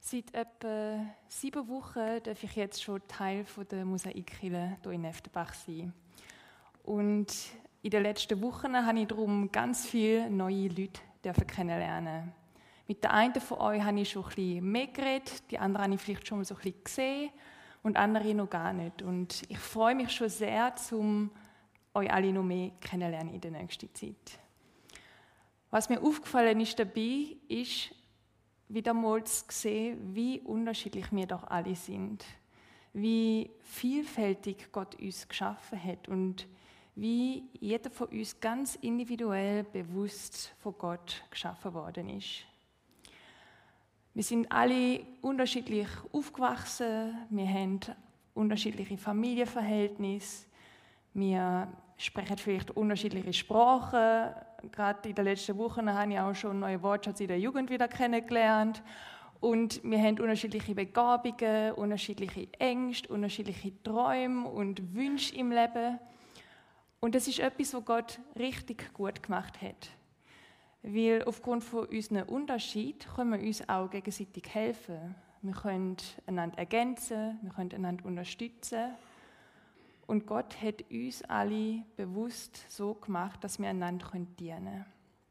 Seit etwa 7 Wochen darf ich jetzt schon Teil der Mosaikkirche hier in Neftenbach sein. Und in den letzten Wochen habe ich darum ganz viele neue Leute kennenlernen. Mit der einen von euch habe ich schon ein bisschen mehr geredet, die anderen habe ich vielleicht schon mal so ein bisschen gesehen und andere noch gar nicht. Und ich freue mich schon sehr, euch alle noch mehr kennenlernen in der nächsten Zeit. Was mir aufgefallen ist dabei, ist, wieder mal zu sehen, wie unterschiedlich wir doch alle sind. Wie vielfältig Gott uns geschaffen hat und wie jeder von uns ganz individuell bewusst von Gott geschaffen worden ist. Wir sind alle unterschiedlich aufgewachsen, wir haben unterschiedliche Familienverhältnisse, wir sprechen vielleicht unterschiedliche Sprachen. Gerade in den letzten Wochen habe ich auch schon einen neuen Wortschatz in der Jugend wieder kennengelernt. Und wir haben unterschiedliche Begabungen, unterschiedliche Ängste, unterschiedliche Träume und Wünsche im Leben. Und das ist etwas, was Gott richtig gut gemacht hat. Weil aufgrund von unseren Unterschieden können wir uns auch gegenseitig helfen. Wir können einander ergänzen, wir können einander unterstützen. Und Gott hat uns alle bewusst so gemacht, dass wir einander dienen können.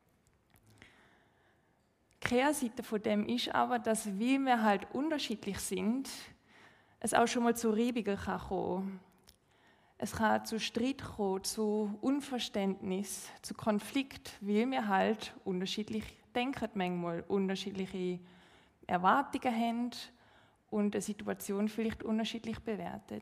Die Kehrseite von dem ist aber, dass, weil wir halt unterschiedlich sind, es auch schon mal zu Reibungen kommen kann. Es kann zu Streit kommen, zu Unverständnis, zu Konflikt, weil wir halt unterschiedlich denken, manchmal unterschiedliche Erwartungen haben und eine Situation vielleicht unterschiedlich bewertet.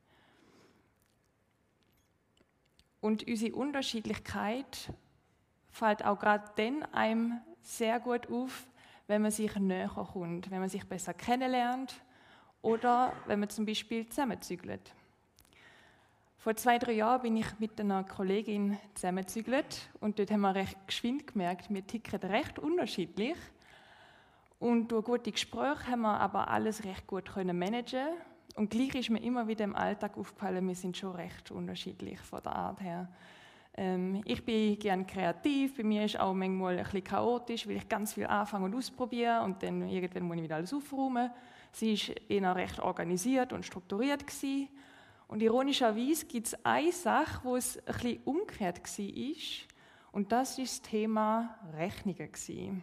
Und unsere Unterschiedlichkeit fällt auch gerade dann einem sehr gut auf, wenn man sich näher kommt, wenn man sich besser kennenlernt oder wenn man zum Beispiel zusammenzügelt. Vor 2-3 Jahren bin ich mit einer Kollegin zusammenzügelt und dort haben wir recht geschwind gemerkt, wir ticken recht unterschiedlich. Und durch gute Gespräche haben wir aber alles recht gut managen. Und gleich ist mir immer wieder im Alltag aufgefallen, wir sind schon recht unterschiedlich von der Art her. Ich bin gerne kreativ, bei mir ist auch manchmal ein bisschen chaotisch, weil ich ganz viel anfange und ausprobiere und dann irgendwann muss ich wieder alles aufräumen. Sie war eher recht organisiert und strukturiert gewesen. Und ironischerweise gibt es eine Sache, wo es ein bisschen umgekehrt war, und das war das Thema Rechnungen gewesen.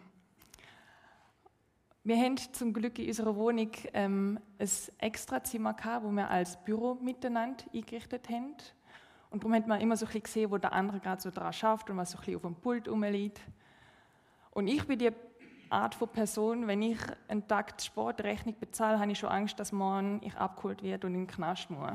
Wir haben zum Glück in unserer Wohnung ein Extrazimmer gehabt, wo wir als Büro miteinander eingerichtet haben. Und darum hat man immer so ein bisschen gesehen, wo der andere gerade so dran schafft und was so ein bisschen auf dem Pult rumliegt. Und ich bin die Art von Person, wenn ich einen Tag Sportrechnung bezahle, habe ich schon Angst, dass morgen ich abgeholt werde und in den Knast muss.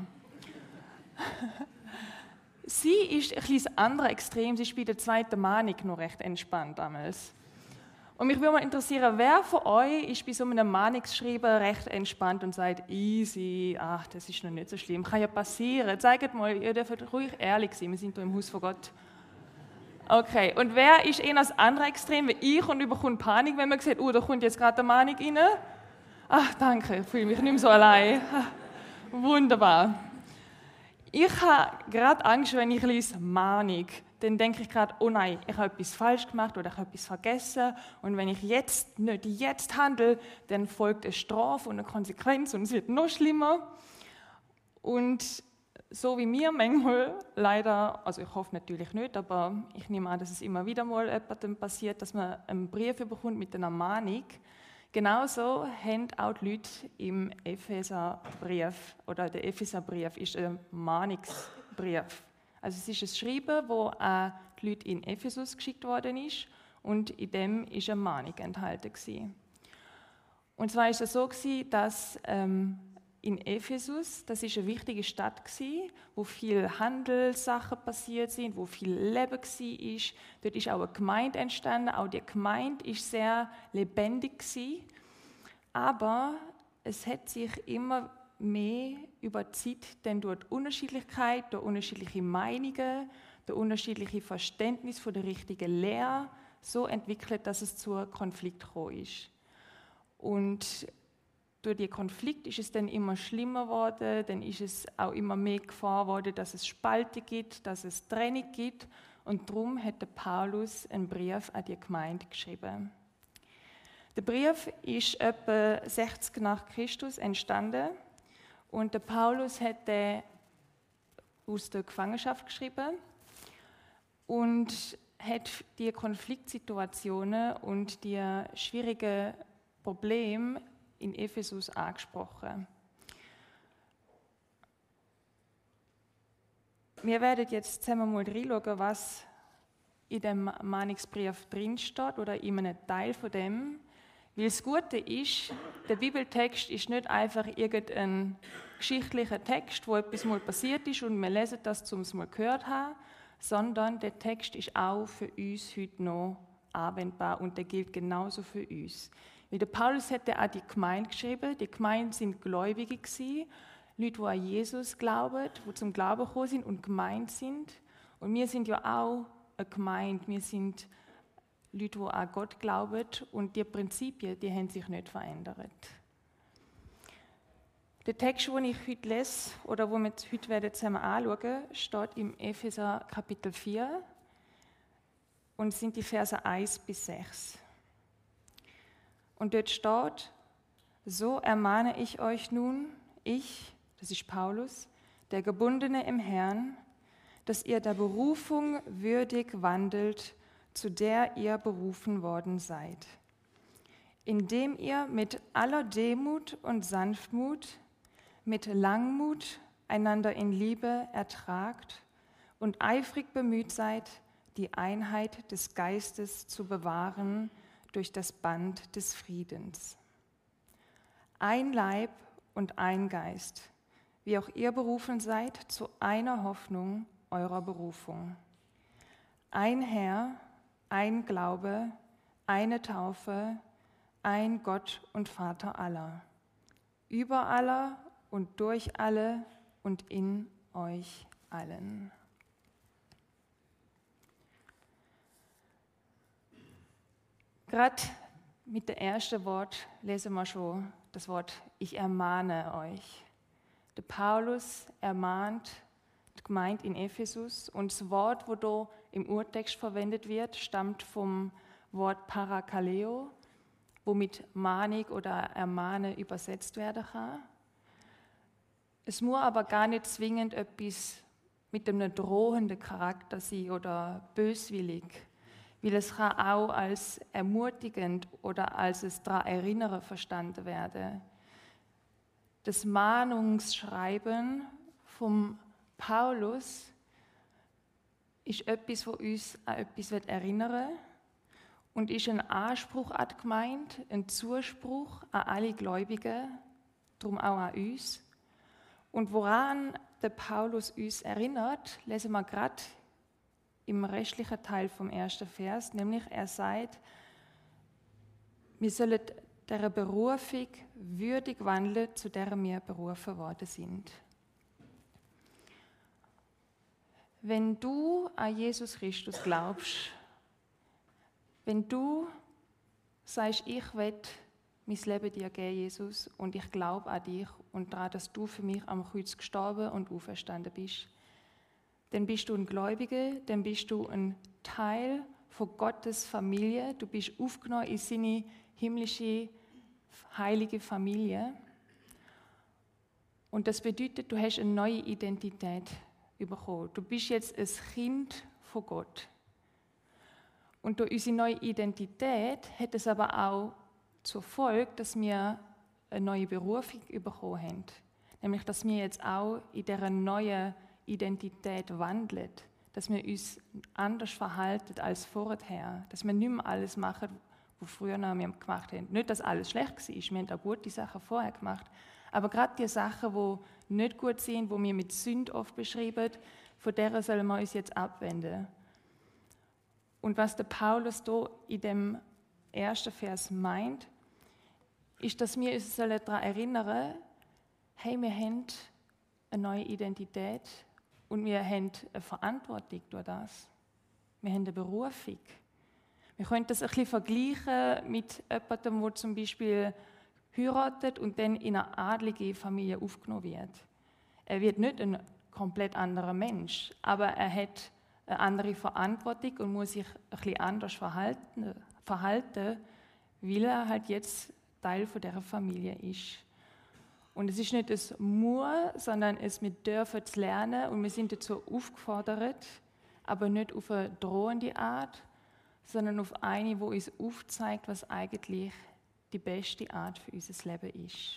Sie ist ein bisschen das andere Extrem, sie ist bei der zweiten Mahnung noch recht entspannt damals. Und mich würde mal interessieren, wer von euch ist bei so einem Mahnungsschreiben recht entspannt und sagt, easy, ach, das ist noch nicht so schlimm, kann ja passieren. Zeigt mal, ihr dürft ruhig ehrlich sein, wir sind hier im Haus von Gott. Okay, und wer ist eher das andere Extrem, wie ich, und überkommt Panik, wenn man sieht, da kommt jetzt gerade eine Mahnung rein? Ach, danke, ich fühle mich nicht mehr so allein. Wunderbar. Ich habe gerade Angst, wenn ich lese Mahnung. Dann denke ich gerade, oh nein, ich habe etwas falsch gemacht oder ich habe etwas vergessen. Und wenn ich nicht jetzt handle, dann folgt eine Strafe und eine Konsequenz und es wird noch schlimmer. Und so wie mir manchmal leider, also ich hoffe natürlich nicht, aber ich nehme an, dass es immer wieder mal jemandem passiert, dass man einen Brief bekommt mit einer Mahnung. Genauso haben auch die Leute im Epheserbrief, oder der Epheserbrief ist ein Mahnungsbrief. Also es ist ein Schreiben, das an die Leute in Ephesus geschickt worden ist und in dem ist eine Mahnung enthalten gewesen. Und zwar ist es so gewesen, dass in Ephesus, das ist eine wichtige Stadt gewesen, wo viele Handelssachen passiert sind, wo viel Leben war. Dort ist auch eine Gemeinde entstanden. Auch die Gemeinde ist sehr lebendig gewesen. Aber es hat sich immer mehr über die Zeit dann durch die Unterschiedlichkeit, durch unterschiedliche Meinungen, durch unterschiedliche Verständnis von der richtigen Lehre so entwickelt, dass es zu Konflikt gekommen ist. Und durch den Konflikt ist es dann immer schlimmer geworden, dann ist es auch immer mehr Gefahr geworden, dass es Spalten gibt, dass es Trennung gibt. Und darum hat der Paulus einen Brief an die Gemeinde geschrieben. Der Brief ist etwa 60 nach Christus entstanden und der Paulus hat den aus der Gefangenschaft geschrieben und hat die Konfliktsituationen und die schwierigen Probleme in Ephesus angesprochen. Wir werden jetzt zusammen mal reinschauen, was in dem Mahnungsbrief drinsteht oder in einem Teil von dem. Weil das Gute ist, der Bibeltext ist nicht einfach irgendein geschichtlicher Text, wo etwas mal passiert ist und wir lesen das, um es mal gehört zu haben, sondern der Text ist auch für uns heute noch anwendbar und der gilt genauso für uns. Weil der Paulus hat auch die Gemeinde geschrieben, die Gemeinde sind Gläubige gewesen, Leute, die an Jesus glauben, die zum Glauben gekommen sind und gemeint sind. Und wir sind ja auch eine Gemeinde, wir sind Leute, die an Gott glauben und die Prinzipien, die haben sich nicht verändert. Der Text, den ich heute lese, oder den wir heute zusammen anschauen, steht im Epheser Kapitel 4 und sind die Verse 1 bis 6. Und dort steht: So ermahne ich euch nun, ich, das ist Paulus, der Gebundene im Herrn, dass ihr der Berufung würdig wandelt, zu der ihr berufen worden seid, indem ihr mit aller Demut und Sanftmut, mit Langmut einander in Liebe ertragt und eifrig bemüht seid, die Einheit des Geistes zu bewahren durch das Band des Friedens. Ein Leib und ein Geist, wie auch ihr berufen seid zu einer Hoffnung eurer Berufung. Ein Herr, ein Glaube, eine Taufe, ein Gott und Vater aller, über aller und durch alle und in euch allen. Gerade mit dem ersten Wort lesen wir schon das Wort Ich ermahne euch. Der Paulus ermahnt die Gemeinde in Ephesus und das Wort, das hier im Urtext verwendet wird, stammt vom Wort Parakaleo, womit Mahnung oder Ermahnen übersetzt werden kann. Es muss aber gar nicht zwingend etwas mit einem drohenden Charakter sein oder böswillig, weil es kann auch als ermutigend oder als es daran erinnern verstanden werden. Das Mahnungsschreiben vom Paulus ist etwas, das uns an etwas erinnern will und ist ein Anspruch an die Gemeinde, ein Zuspruch an alle Gläubigen, darum auch an uns. Und woran der Paulus uns erinnert, lesen wir gerade im restlichen Teil vom ersten Vers, nämlich er sagt, wir sollen dieser Berufung würdig wandeln, zu der wir berufen worden sind. Wenn du an Jesus Christus glaubst, wenn du sagst, ich will mein Leben dir geben, Jesus, und ich glaube an dich und daran, dass du für mich am Kreuz gestorben und auferstanden bist, dann bist du ein Gläubiger, dann bist du ein Teil von Gottes Familie, du bist aufgenommen in seine himmlische, heilige Familie. Und das bedeutet, du hast eine neue Identität bekommen. Du bist jetzt ein Kind von Gott. Und durch unsere neue Identität hat es aber auch zur Folge, dass wir eine neue Berufung bekommen haben. Nämlich, dass wir jetzt auch in dieser neuen Identität wandeln. Dass wir uns anders verhalten als vorher. Dass wir nicht mehr alles machen, was früher noch wir gemacht haben. Nicht, dass alles schlecht war, wir haben auch gute Sachen vorher gemacht. Aber gerade die Sachen, die nicht gut sind, die wir mit Sünde oft beschreiben, von deren sollen wir uns jetzt abwenden. Und was der Paulus hier in dem ersten Vers meint, ist, dass wir uns daran erinnern sollen, hey, wir haben eine neue Identität und wir haben eine Verantwortung durch das. Wir haben eine Berufung. Wir können das ein bisschen vergleichen mit jemandem, der zum Beispiel heiratet und dann in eine adlige Familie aufgenommen wird. Er wird nicht ein komplett anderer Mensch, aber er hat eine andere Verantwortung und muss sich ein bisschen anders verhalten, weil er halt jetzt Teil von dieser Familie ist. Und es ist nicht ein Muss, sondern wir dürfen es lernen und wir sind dazu aufgefordert, aber nicht auf eine drohende Art, sondern auf eine, die uns aufzeigt, was eigentlich die beste Art für unser Leben ist.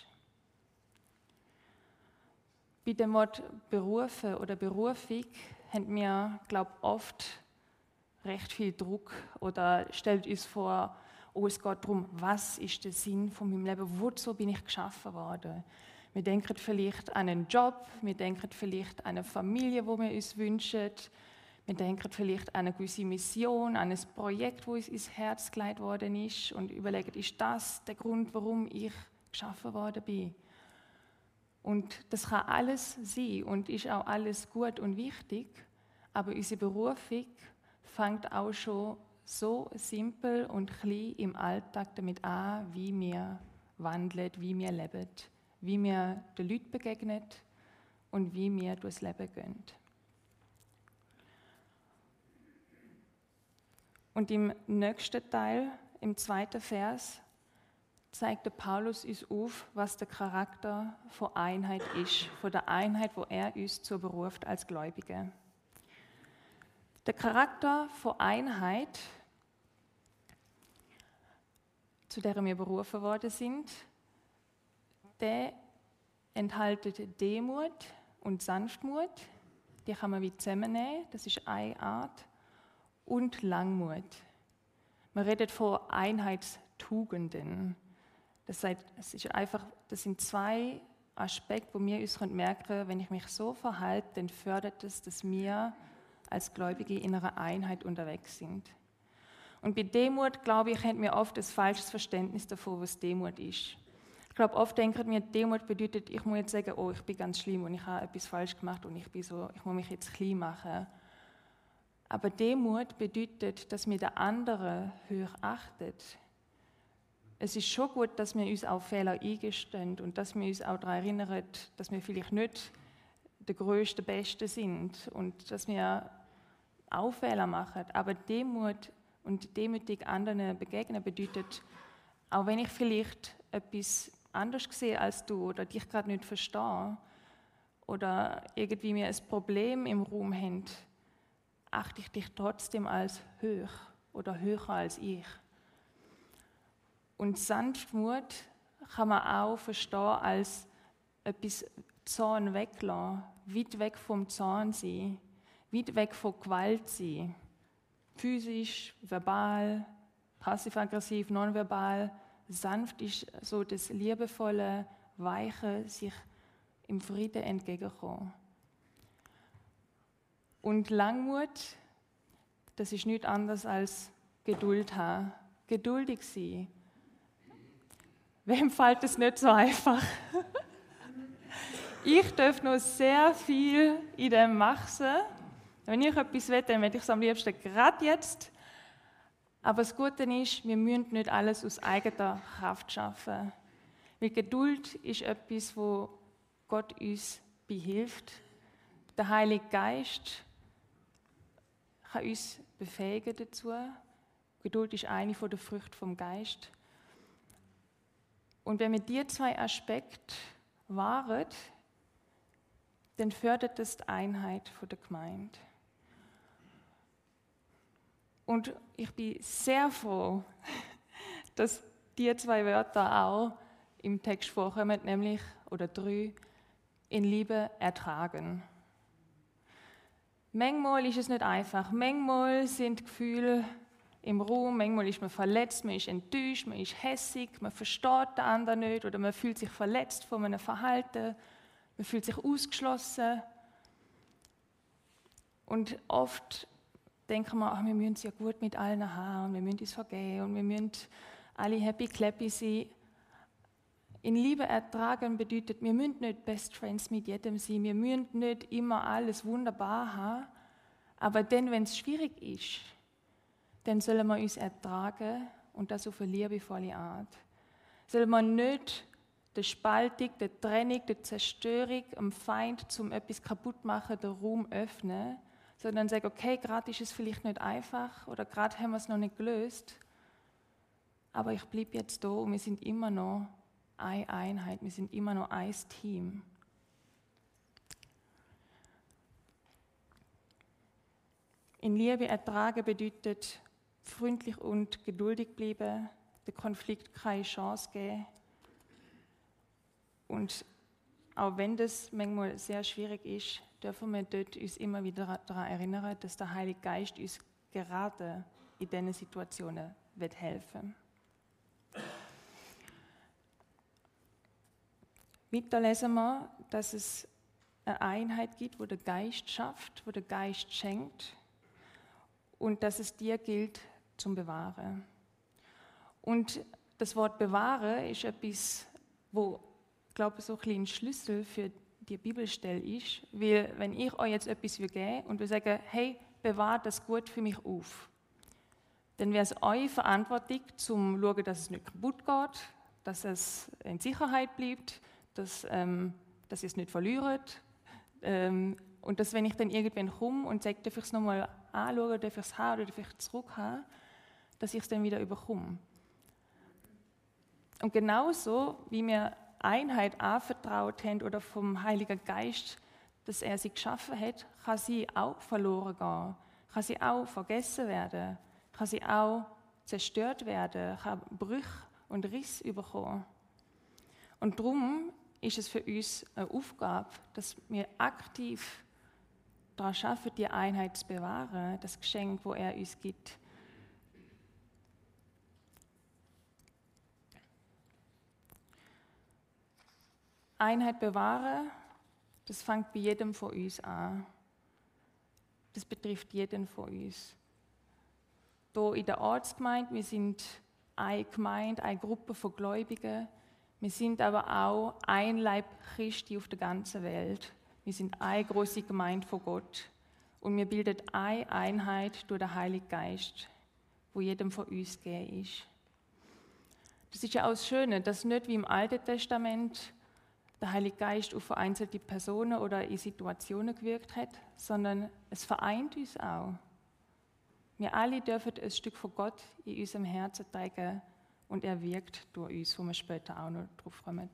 Bei dem Wort Berufe oder Berufung haben wir, glaube ich, oft recht viel Druck oder stellt uns vor, oh, es geht darum, was ist der Sinn von meinem Leben, wozu bin ich geschaffen worden. Wir denken vielleicht an einen Job, wir denken vielleicht an eine Familie, die wir uns wünschen, wir denken vielleicht an eine gewisse Mission, an ein Projekt, wo uns ins Herz gelegt worden ist und überlegen, ist das der Grund, warum ich geschaffen worden bin? Und das kann alles sein und ist auch alles gut und wichtig, aber unsere Berufung fängt auch schon so simpel und klein im Alltag damit an, wie wir wandeln, wie wir leben, wie wir den Leuten begegnen und wie wir durchs Leben gehen. Und im nächsten Teil, im 2. Vers, zeigt der Paulus uns auf, was der Charakter von Einheit ist, von der Einheit, wo er uns zu beruft als Gläubige. Der Charakter von Einheit, zu der wir berufen worden sind, der enthält Demut und Sanftmut. Die kann man wie zusammennehmen, das ist eine Art. Und Langmut. Man redet von Einheitstugenden. Das sind 2 Aspekte, wo wir uns merken können, wenn ich mich so verhalte, dann fördert es, dass wir als Gläubige in einer Einheit unterwegs sind. Und bei Demut, glaube ich, haben wir oft ein falsches Verständnis davon, was Demut ist. Ich glaube, oft denken wir, Demut bedeutet, ich muss jetzt sagen, oh, ich bin ganz schlimm und ich habe etwas falsch gemacht und ich muss mich jetzt klein machen. Aber Demut bedeutet, dass wir den anderen hoch achten. Es ist schon gut, dass wir uns auf Fehler eingestehen und dass wir uns auch daran erinnern, dass wir vielleicht nicht der Größte, der Beste sind und dass wir auch Fehler machen. Aber Demut und demütig anderen begegnen bedeutet, auch wenn ich vielleicht etwas anders sehe als du oder dich gerade nicht verstehe oder irgendwie wir ein Problem im Raum haben, achte ich dich trotzdem als hoch oder höher als ich. Und Sanftmut kann man auch verstehen als etwas Zorn weglassen, weit weg vom Zorn sein, weit weg von Gewalt sein. Physisch, verbal, passiv-aggressiv, nonverbal. Sanft ist so das liebevolle, weiche, sich im Frieden entgegenkommen. Und Langmut, das ist nichts anderes als Geduld haben, geduldig sein. Wem fällt es nicht so einfach? Ich darf noch sehr viel in dem machen. Wenn ich etwas will, dann will ich es am liebsten gerade jetzt. Aber das Gute ist, wir müssen nicht alles aus eigener Kraft schaffen. Weil Geduld ist etwas, wo Gott uns behilft. Der Heilige Geist kann uns befähigen dazu. Geduld ist eine der Früchte vom Geist. Und wenn wir diese 2 Aspekte wahren, dann fördert das die Einheit der Gemeinde. Und ich bin sehr froh, dass diese 2 Wörter auch im Text vorkommen, nämlich, oder 3, in Liebe ertragen. Manchmal ist es nicht einfach. Manchmal sind Gefühle im Raum, manchmal ist man verletzt, man ist enttäuscht, man ist hässig, man versteht den anderen nicht oder man fühlt sich verletzt von einem Verhalten, man fühlt sich ausgeschlossen. Und oft denken wir, wir müssen es ja gut mit allen haben, wir müssen uns vergeben und wir müssen alle happy-clappy sein. In Liebe ertragen bedeutet, wir müssen nicht Best Friends mit jedem sein, wir müssen nicht immer alles wunderbar haben, aber dann, wenn es schwierig ist, dann sollen wir uns ertragen und das auf eine liebevolle Art. Sollen wir nicht der Spaltung, der Trennung, der Zerstörung, dem Feind zum etwas kaputt machen, den Raum öffnen, sondern sagen, okay, gerade ist es vielleicht nicht einfach oder gerade haben wir es noch nicht gelöst, aber ich bleibe jetzt da und wir sind immer noch eine Einheit, wir sind immer noch ein Team. In Liebe ertragen bedeutet freundlich und geduldig bleiben, den Konflikt keine Chance geben. Und auch wenn das manchmal sehr schwierig ist, dürfen wir dort uns immer wieder daran erinnern, dass der Heilige Geist uns gerade in diesen Situationen helfen will. Weiter lesen wir, dass es eine Einheit gibt, wo der Geist schafft, wo der Geist schenkt und dass es dir gilt zum Bewahren. Und das Wort bewahren ist etwas, wo, ich glaube, so ein kleiner Schlüssel für die Bibelstelle ist, weil wenn ich euch jetzt etwas gebe und wir sagen, hey, bewahrt das gut für mich auf, dann wäre es eure Verantwortung, zum schauen, dass es nicht kaputt geht, dass es in Sicherheit bleibt, dass ihr es nicht verliert. Und dass, wenn ich dann irgendwann komme und sage, darf ich es nochmal anschauen, darf ich es haben oder darf ich es zurückhaben, dass ich es dann wieder überkomme. Und genauso, wie wir Einheit anvertraut haben oder vom Heiligen Geist, dass er sie geschaffen hat, kann sie auch verloren gehen, kann sie auch vergessen werden, kann sie auch zerstört werden, kann Brüche und Risse bekommen. Und darum ist es für uns eine Aufgabe, dass wir aktiv daran arbeiten, die Einheit zu bewahren, das Geschenk, das er uns gibt. Einheit bewahren, das fängt bei jedem von uns an. Das betrifft jeden von uns. Hier in der Ortsgemeinde, wir sind eine Gemeinde, eine Gruppe von Gläubigen. Wir sind aber auch ein Leib Christi auf der ganzen Welt. Wir sind eine große Gemeinde von Gott. Und wir bilden eine Einheit durch den Heiligen Geist, wo jedem von uns gegeben ist. Das ist ja auch das Schöne, dass nicht wie im Alten Testament der Heilige Geist auf vereinzelte Personen oder in Situationen gewirkt hat, sondern es vereint uns auch. Wir alle dürfen ein Stück von Gott in unserem Herzen tragen und er wirkt durch uns, wo wir später auch noch drauf kommen.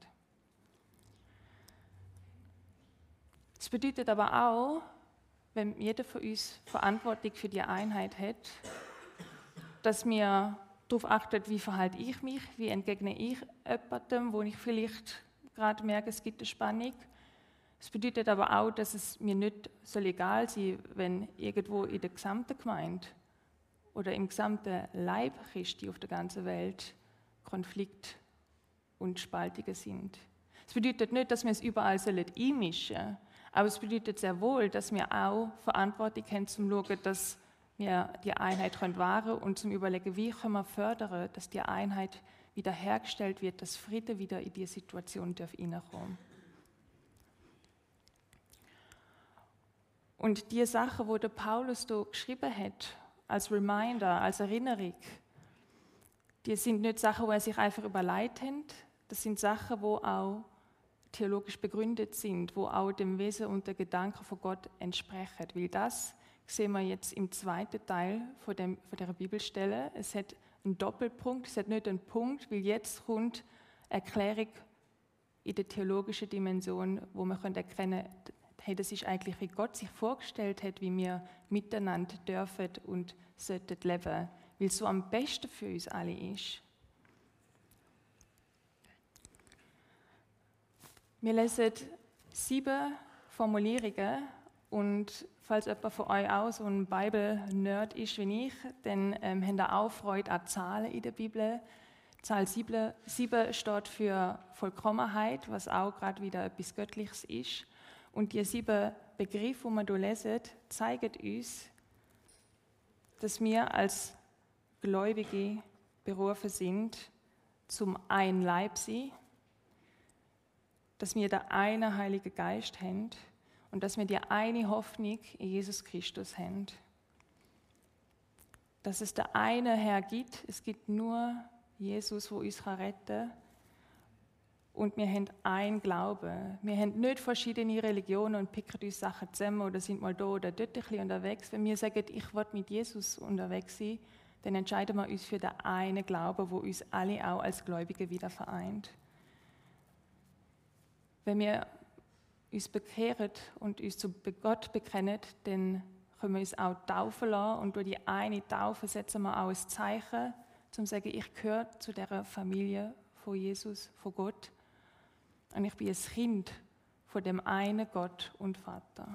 Das bedeutet aber auch, wenn jeder von uns Verantwortung für die Einheit hat, dass wir darauf achten, wie verhalte ich mich, wie entgegne ich jemandem, wo ich vielleicht gerade merke, es gibt eine Spannung. Es bedeutet aber auch, dass es mir nicht so egal sein soll, wenn irgendwo in der gesamten Gemeinde oder im gesamten Leib Christi auf der ganzen Welt Konflikt und Spaltungen sind. Es bedeutet nicht, dass wir es überall einmischen sollen, aber es bedeutet sehr wohl, dass wir auch Verantwortung haben, zum zu schauen, dass wir die Einheit wahren können und zum überlegen, wie können wir fördern, dass die Einheit wiederhergestellt wird, dass Friede wieder in die Situation hineinkommen. Und die Sachen, wo der Paulus da geschrieben hat, als Reminder, als Erinnerung, die sind nicht Sachen, wo er sich einfach überlegt hat. Das sind Sachen, die auch theologisch begründet sind, wo auch dem Wesen und der Gedanken von Gott entsprechen. Weil das sehen wir jetzt im zweiten Teil von dieser Bibelstelle. Es hat einen Doppelpunkt, es hat nicht einen Punkt, weil jetzt kommt Erklärung in der theologischen Dimension, wo man erkennen können, hey, das ist eigentlich, wie Gott sich vorgestellt hat, wie wir miteinander dürfen und sollten leben, weil es so am besten für uns alle ist. Wir lesen 7 Formulierungen und falls jemand von euch auch so ein Bible-Nerd ist wie ich, dann habt ihr auch Freude an Zahlen in der Bibel. Zahl 7 steht für Vollkommenheit, was auch gerade wieder etwas Göttliches ist. Und die 7 Begriffe, die wir hier lesen, zeigen uns, dass wir als Gläubige berufen sind, zum ein Leib sein, dass wir den einen Heiligen Geist haben und dass wir die eine Hoffnung in Jesus Christus haben. Dass es der eine Herr gibt, es gibt nur Jesus, der uns retten kann. Und wir haben einen Glauben. Wir haben nicht verschiedene Religionen und picken uns Sachen zusammen oder sind mal da oder dort ein bisschen unterwegs. Wenn wir sagen, ich will mit Jesus unterwegs sein, dann entscheiden wir uns für den einen Glauben, wo uns alle auch als Gläubige wieder vereint. Wenn wir uns bekehren und uns zu Gott bekennen, dann können wir uns auch taufen lassen und durch die eine Taufe setzen wir auch ein Zeichen, um zu sagen, ich gehöre zu dieser Familie von Jesus, von Gott und ich bin ein Kind von dem einen Gott und Vater.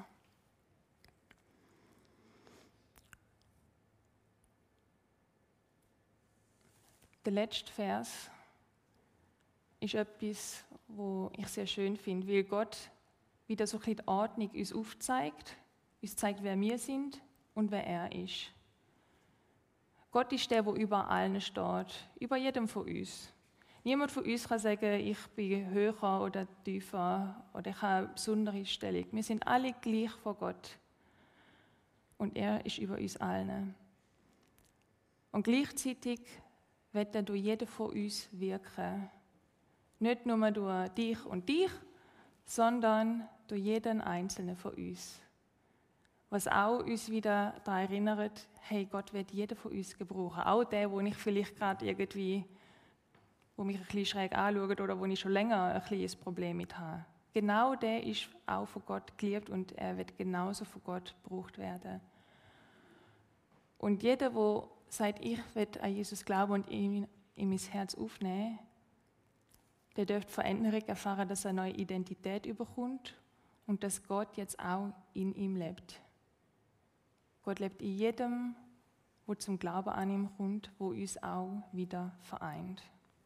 Der letzte Vers ist etwas, wo ich sehr schön finde, weil Gott wieder so ein bisschen die Ordnung uns aufzeigt, uns zeigt, wer wir sind und wer er ist. Gott ist der über allen steht, über jedem von uns. Niemand von uns kann sagen, ich bin höher oder tiefer oder ich habe eine besondere Stellung. Wir sind alle gleich vor Gott und er ist über uns allen. Und gleichzeitig wird er durch jeden von uns wirken. Nicht nur durch dich und dich, sondern durch jeden Einzelnen von uns. Was auch uns wieder daran erinnert, hey, Gott wird jeden von uns gebrauchen. Auch der, wo ich vielleicht gerade irgendwie, wo mich ein bisschen schräg anschaut oder wo ich schon länger ein kleines Problem mit habe. Genau der ist auch von Gott geliebt und er wird genauso von Gott gebraucht werden. Und jeder, der sagt, ich will an Jesus glauben und ihn in mein Herz aufnehmen, der dürfte Veränderung erfahren, dass er eine neue Identität überkommt und dass Gott jetzt auch in ihm lebt. Gott lebt in jedem, der zum Glauben an ihm kommt, wo uns auch wieder vereint.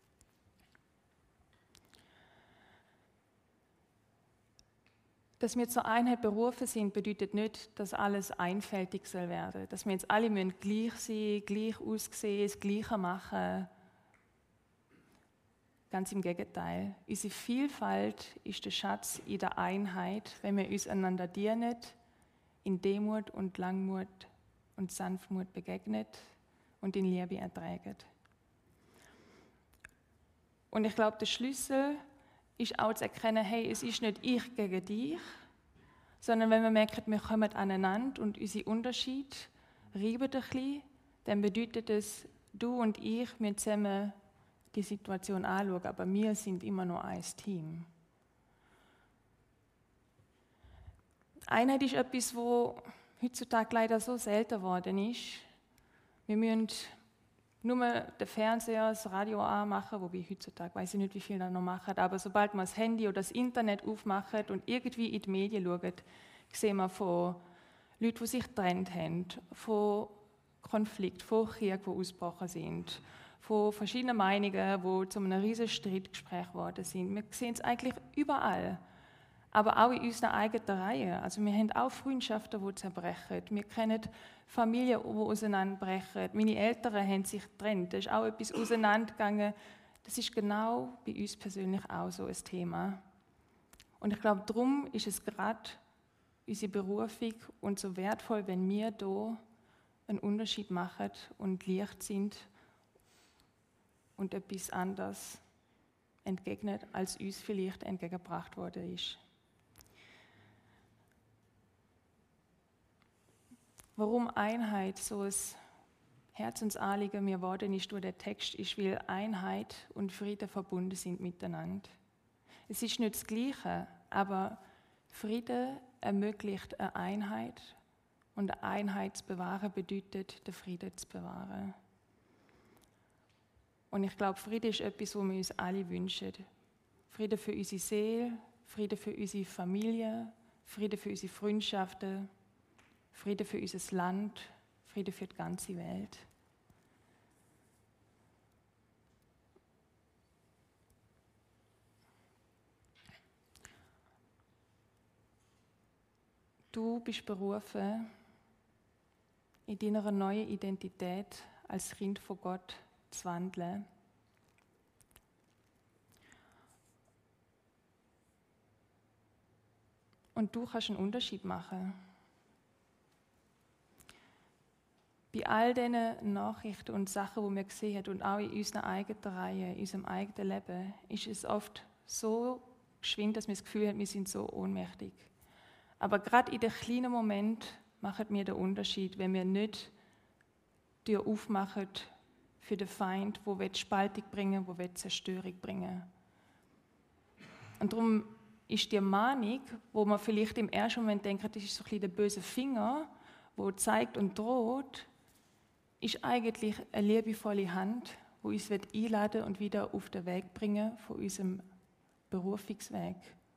Dass wir zur Einheit berufen sind, bedeutet nicht, dass alles einfältig soll werden. Dass wir jetzt alle gleich sein, gleich aussehen, das Gleiche machen. Ganz im Gegenteil. Unsere Vielfalt ist der Schatz in der Einheit, wenn wir uns einander dienen, in Demut und Langmut und Sanftmut begegnet und in Liebe ertragen. Und ich glaube, der Schlüssel ist auch zu erkennen, hey, es ist nicht ich gegen dich, sondern wenn wir merken, wir kommen aneinander und unsere Unterschiede reiben ein bisschen, dann bedeutet es, du und ich müssen zusammen die Situation anschauen, aber wir sind immer nur ein Team. Einheit ist etwas, was heutzutage leider so selten geworden ist. Wir müssen nur den Fernseher, das Radio anmachen, wobei heutzutage, weiß ich nicht, wie viele da noch machen, aber sobald man das Handy oder das Internet aufmacht und irgendwie in die Medien schaut, sehen wir von Leuten, die sich getrennt haben, von Konflikten, von Kriegen, die ausgebrochen sind, von verschiedenen Meinungen, die zu einem riesigen Streitgespräch geworden sind. Wir sehen es eigentlich überall, aber auch in unserer eigenen Reihe. Also wir haben auch Freundschaften, die zerbrechen. Wir kennen Familien, die auseinanderbrechen. Meine Eltern haben sich getrennt. Da ist auch etwas auseinandergegangen. Das ist genau bei uns persönlich auch so ein Thema. Und ich glaube, darum ist es gerade unsere Berufung und so wertvoll, wenn wir hier einen Unterschied machen und Licht sind und etwas anderes entgegnet, als uns vielleicht entgegengebracht worden ist. Warum Einheit so ein Herzensanliegen mir geworden ist durch den Text, ist, weil Einheit und Frieden verbunden sind miteinander. Es ist nicht das Gleiche, aber Frieden ermöglicht eine Einheit und eine Einheit zu bewahren bedeutet, den Frieden zu bewahren. Und ich glaube, Friede ist etwas, was wir uns alle wünschen. Friede für unsere Seele, Friede für unsere Familie, Friede für unsere Freundschaften, Friede für unser Land, Friede für die ganze Welt. Du bist berufen, in deiner neuen Identität als Kind von Gott zu wandeln. Und du kannst einen Unterschied machen. Bei all diesen Nachrichten und Sachen, die wir gesehen haben, und auch in unserer eigenen Reihe, in unserem eigenen Leben, ist es oft so geschwind, dass wir das Gefühl haben, wir sind so ohnmächtig. Aber gerade in den kleinen Momenten machen wir den Unterschied, wenn wir nicht Tür aufmachen für den Feind, wo will Spaltung bringen, wo will Zerstörung bringen. Und darum ist die Mahnung, wo man vielleicht im ersten Moment denkt, das ist so ein bisschen der böse Finger, wo zeigt und droht, ist eigentlich eine liebevolle Hand, die uns einladen und wieder auf den Weg bringen von unserem Berufungsweg.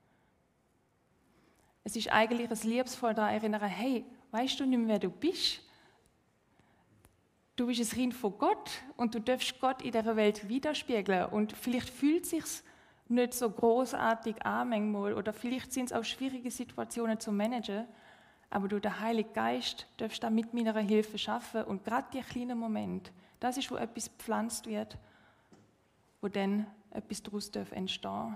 Es ist eigentlich ein liebesvoll daran erinnern, hey, weißt du nicht mehr, wer du bist? Du bist ein Kind von Gott und du darfst Gott in dieser Welt widerspiegeln. Und vielleicht fühlt es sich nicht so großartig an manchmal, oder vielleicht sind es auch schwierige Situationen zu managen, aber du, der Heilige Geist, darfst da mit meiner Hilfe schaffen. Und gerade die kleinen Momente, das ist, wo etwas gepflanzt wird, wo dann etwas daraus entstehen darf.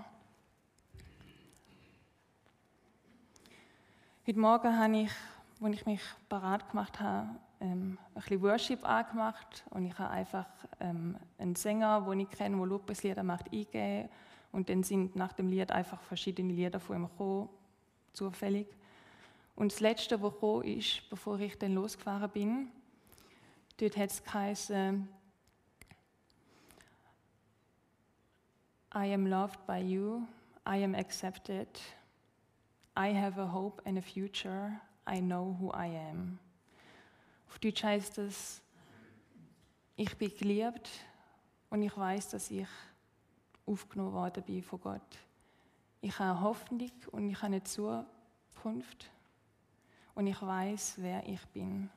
Heute Morgen habe ich, als ich mich parat gemacht habe, ein bisschen Worship angemacht und ich habe einfach einen Sänger, den ich kenne, der Lobpreislieder macht, eingegeben und dann sind nach dem Lied einfach verschiedene Lieder von ihm gekommen, zufällig. Und das Letzte, was gekommen ist, bevor ich dann losgefahren bin, dort hat es geheißen, I am loved by you, I am accepted, I have a hope and a future, I know who I am. Auf Deutsch heißt es, ich bin geliebt und ich weiß, dass ich aufgenommen worden bin von Gott. Ich habe eine Hoffnung und ich habe eine Zukunft und ich weiß, wer ich bin.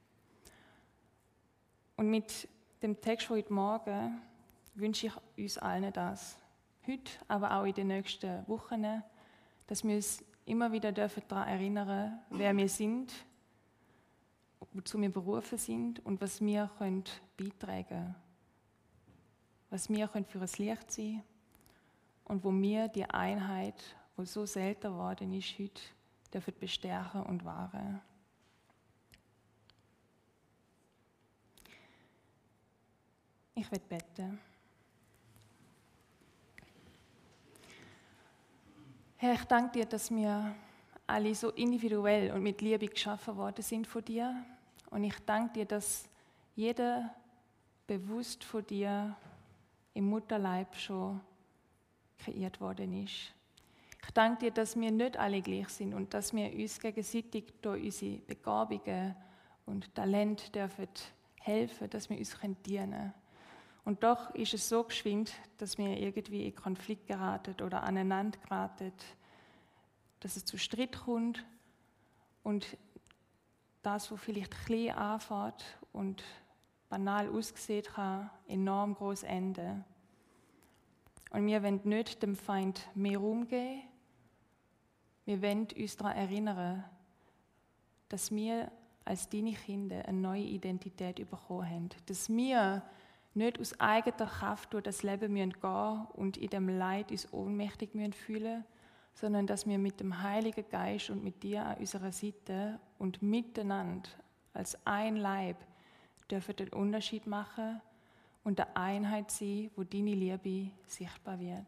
Und mit dem Text von heute Morgen wünsche ich uns allen das. Heute, aber auch in den nächsten Wochen, dass wir uns immer wieder daran erinnern, wer wir sind, wozu wir berufen sind und was wir beitragen können. Was wir für ein Licht sein können und wo wir die Einheit, die so selten geworden ist, heute dürfen bestärken und wahren. Ich werde beten. Herr, ich danke dir, dass wir alle so individuell und mit Liebe geschaffen worden sind von dir. Und ich danke dir, dass jeder bewusst von dir im Mutterleib schon kreiert worden ist. Ich danke dir, dass wir nicht alle gleich sind und dass wir uns gegenseitig durch unsere Begabungen und Talente dürfen helfen, dass wir uns dienen können. Und doch ist es so geschwind, dass wir irgendwie in Konflikt geraten oder aneinander geraten, dass es zu Streit kommt und das, was vielleicht klein anfängt und banal aussehen kann, enorm groß enden. Und wir wollen nicht dem Feind mehr Raum geben, wir wollen uns daran erinnern, dass wir als deine Kinder eine neue Identität bekommen haben, dass wir nicht aus eigener Kraft durch das Leben gehen müssen und in dem Leid uns ohnmächtig fühlen müssen, sondern dass wir mit dem Heiligen Geist und mit dir an unserer Seite und miteinander als ein Leib dürfen den Unterschied machen und der Einheit sein, wo deine Liebe sichtbar wird.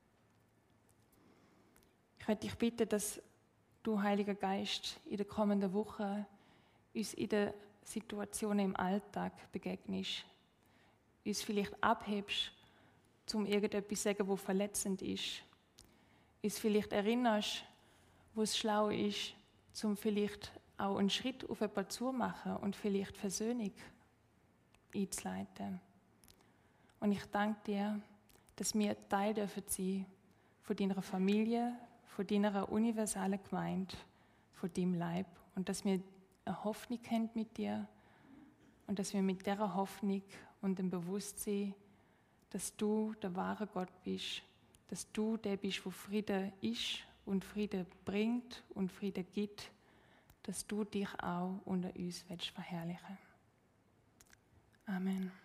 Ich möchte dich bitten, dass du, Heiliger Geist, in der kommenden Woche uns in den Situationen im Alltag begegnest, uns vielleicht abhebst, um irgendetwas zu sagen, was verletzend ist, uns vielleicht erinnerst, wo es schlau ist, um vielleicht auch einen Schritt auf jemanden zu machen und vielleicht Versöhnung einzuleiten. Und ich danke dir, dass wir Teil dürfen sein von deiner Familie, von deiner universalen Gemeinde, von deinem Leib und dass wir eine Hoffnung haben mit dir und dass wir mit dieser Hoffnung und dem Bewusstsein, dass du der wahre Gott bist, dass du der bist, wo Friede ist und Friede bringt und Friede gibt, dass du dich auch unter uns verherrlichen willst. Amen.